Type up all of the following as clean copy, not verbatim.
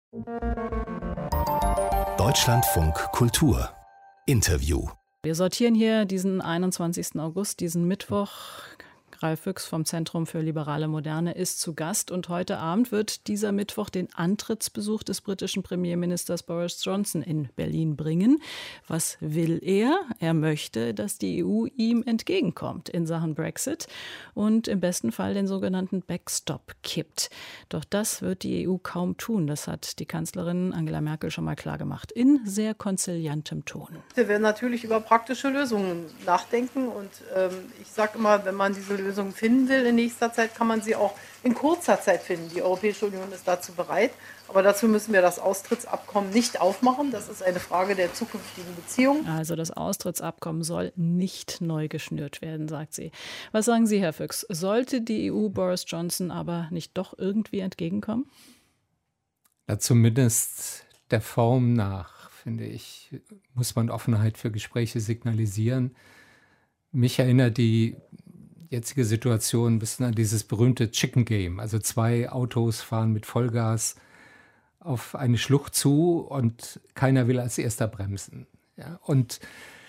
Deutschlandfunk Kultur Interview. Wir sortieren hier diesen 21. August, diesen Mittwoch. Ralf Füchs vom Zentrum für liberale Moderne ist zu Gast und heute Abend wird dieser Mittwoch den Antrittsbesuch des britischen Premierministers Boris Johnson in Berlin bringen. Was will er? Er möchte, dass die EU ihm entgegenkommt in Sachen Brexit und im besten Fall den sogenannten Backstop kippt. Doch das wird die EU kaum tun. Das hat die Kanzlerin Angela Merkel schon mal klargemacht, in sehr konziliantem Ton. Wir werden natürlich über praktische Lösungen nachdenken und ich sage immer, wenn man diese Lösungen finden will in nächster Zeit, kann man sie auch in kurzer Zeit finden. Die Europäische Union ist dazu bereit, aber dazu müssen wir das Austrittsabkommen nicht aufmachen. Das ist eine Frage der zukünftigen Beziehungen. Also das Austrittsabkommen soll nicht neu geschnürt werden, sagt sie. Was sagen Sie, Herr Füchs? Sollte die EU Boris Johnson aber nicht doch irgendwie entgegenkommen? Ja, zumindest der Form nach, finde ich, muss man Offenheit für Gespräche signalisieren. Mich erinnert die jetzige Situation ein bisschen an dieses berühmte Chicken Game. Also 2 Autos fahren mit Vollgas auf eine Schlucht zu und keiner will als erster bremsen. Ja, und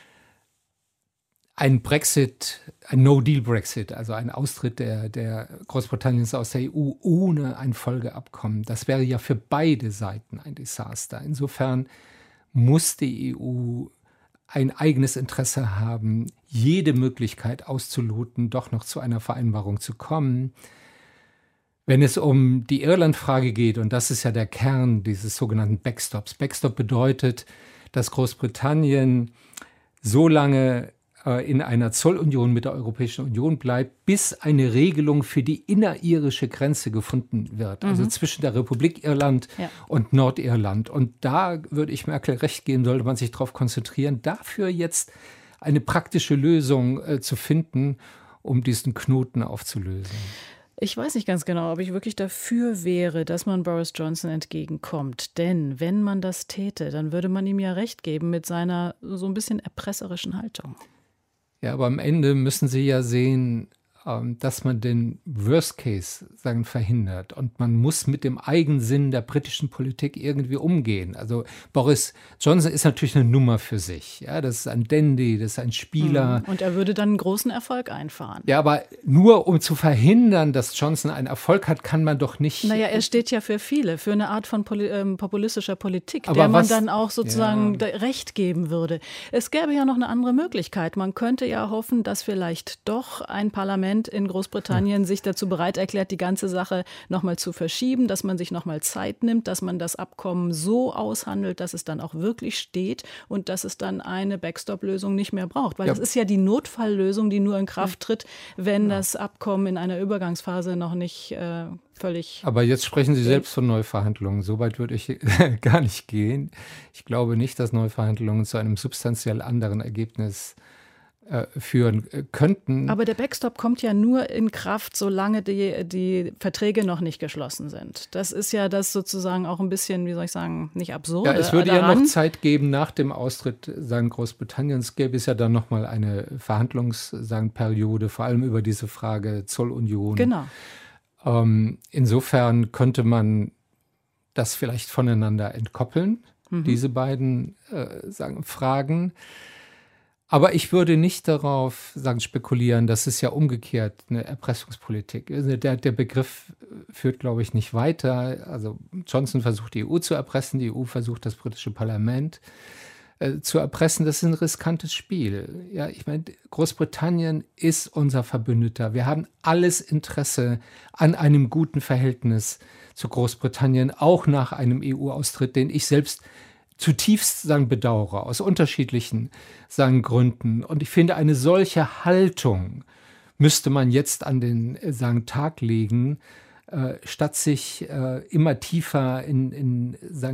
ein Brexit, ein No-Deal-Brexit, also ein Austritt der Großbritanniens aus der EU ohne ein Folgeabkommen, das wäre ja für beide Seiten ein Desaster. Insofern muss die EU ein eigenes Interesse haben, jede Möglichkeit auszuloten, doch noch zu einer Vereinbarung zu kommen. Wenn es um die Irland-Frage geht, und das ist ja der Kern dieses sogenannten Backstops. Backstop bedeutet, dass Großbritannien so lange in einer Zollunion mit der Europäischen Union bleibt, bis eine Regelung für die innerirische Grenze gefunden wird. Also zwischen der Republik Irland und Nordirland. Und da würde ich Merkel recht geben, sollte man sich darauf konzentrieren, dafür jetzt eine praktische Lösung zu finden, um diesen Knoten aufzulösen. Ich weiß nicht ganz genau, ob ich wirklich dafür wäre, dass man Boris Johnson entgegenkommt. Denn wenn man das täte, dann würde man ihm ja recht geben mit seiner so ein bisschen erpresserischen Haltung. Ja, aber am Ende müssen Sie ja sehen, dass man den Worst Case verhindert. Und man muss mit dem Eigensinn der britischen Politik irgendwie umgehen. Also Boris Johnson ist natürlich eine Nummer für sich. Ja, das ist ein Dandy, das ist ein Spieler. Und er würde dann einen großen Erfolg einfahren. Ja, aber nur um zu verhindern, dass Johnson einen Erfolg hat, kann man doch nicht. Naja, er steht ja für viele, für eine Art von populistischer Politik, aber der man dann auch sozusagen Recht geben würde. Es gäbe ja noch eine andere Möglichkeit. Man könnte ja hoffen, dass vielleicht doch ein Parlament in Großbritannien sich dazu bereit erklärt, die ganze Sache nochmal zu verschieben, dass man sich nochmal Zeit nimmt, dass man das Abkommen so aushandelt, dass es dann auch wirklich steht und dass es dann eine Backstop-Lösung nicht mehr braucht. Weil das ist ja die Notfalllösung, die nur in Kraft tritt, wenn das Abkommen in einer Übergangsphase noch nicht völlig... Aber jetzt sprechen Sie selbst von Neuverhandlungen. So weit würde ich gar nicht gehen. Ich glaube nicht, dass Neuverhandlungen zu einem substanziell anderen Ergebnis führen könnten. Aber der Backstop kommt ja nur in Kraft, solange die Verträge noch nicht geschlossen sind. Das ist ja das sozusagen auch ein bisschen, wie soll ich sagen, nicht absurd. Ja, es würde ja noch Zeit geben nach dem Austritt Großbritanniens, gäbe es ja dann nochmal eine Verhandlungsperiode, vor allem über diese Frage Zollunion. Genau. Insofern könnte man das vielleicht voneinander entkoppeln, diese beiden Fragen. Aber ich würde nicht darauf spekulieren, das ist ja umgekehrt eine Erpressungspolitik. Der Begriff führt, glaube ich, nicht weiter. Also Johnson versucht, die EU zu erpressen, die EU versucht, das britische Parlament zu erpressen. Das ist ein riskantes Spiel. Ja, ich meine, Großbritannien ist unser Verbündeter. Wir haben alles Interesse an einem guten Verhältnis zu Großbritannien, auch nach einem EU-Austritt, den ich selbst zutiefst bedauere, aus unterschiedlichen Gründen. Und ich finde, eine solche Haltung müsste man jetzt an den Tag legen, statt sich immer tiefer in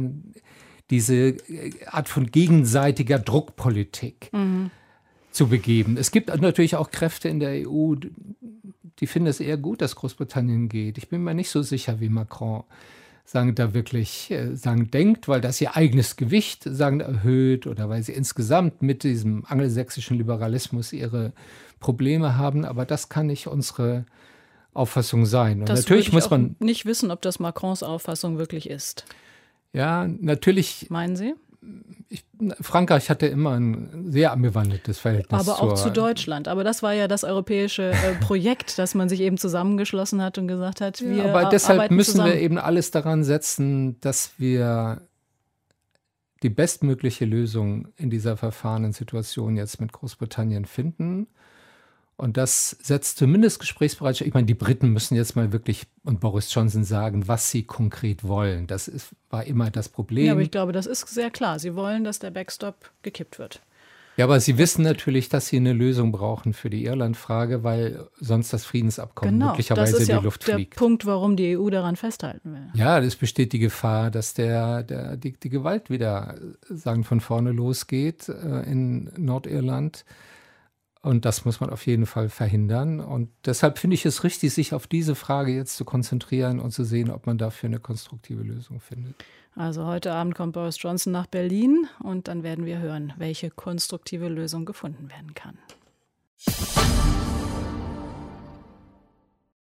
diese Art von gegenseitiger Druckpolitik zu begeben. Es gibt natürlich auch Kräfte in der EU, die finden es eher gut, dass Großbritannien geht. Ich bin mir nicht so sicher, wie Macron da wirklich denkt, weil das ihr eigenes Gewicht erhöht oder weil sie insgesamt mit diesem angelsächsischen Liberalismus ihre Probleme haben. Aber das kann nicht unsere Auffassung sein. Und das natürlich muss man nicht wissen, ob das Macrons Auffassung wirklich ist. Ja, natürlich. Meinen Sie? Frankreich hatte immer ein sehr ambivalentes Verhältnis. Aber auch zu Deutschland. Aber das war ja das europäische Projekt, dass man sich eben zusammengeschlossen hat und gesagt hat, wir arbeiten aber deshalb müssen zusammen. wir eben alles daran setzen, dass wir die bestmögliche Lösung in dieser verfahrenen Situation jetzt mit Großbritannien finden. Und das setzt zumindest Gesprächsbereitschaft. Ich meine, die Briten müssen jetzt mal wirklich und Boris Johnson sagen, was sie konkret wollen. Das war immer das Problem. Ja, aber ich glaube, das ist sehr klar. Sie wollen, dass der Backstop gekippt wird. Ja, aber sie wissen natürlich, dass sie eine Lösung brauchen für die Irland-Frage, weil sonst das Friedensabkommen möglicherweise in die Luft fliegt. Das ist ja auch der Punkt, warum die EU daran festhalten will. Ja, es besteht die Gefahr, dass die Gewalt wieder von vorne losgeht in Nordirland. Und das muss man auf jeden Fall verhindern. Und deshalb finde ich es richtig, sich auf diese Frage jetzt zu konzentrieren und zu sehen, ob man dafür eine konstruktive Lösung findet. Also heute Abend kommt Boris Johnson nach Berlin und dann werden wir hören, welche konstruktive Lösung gefunden werden kann.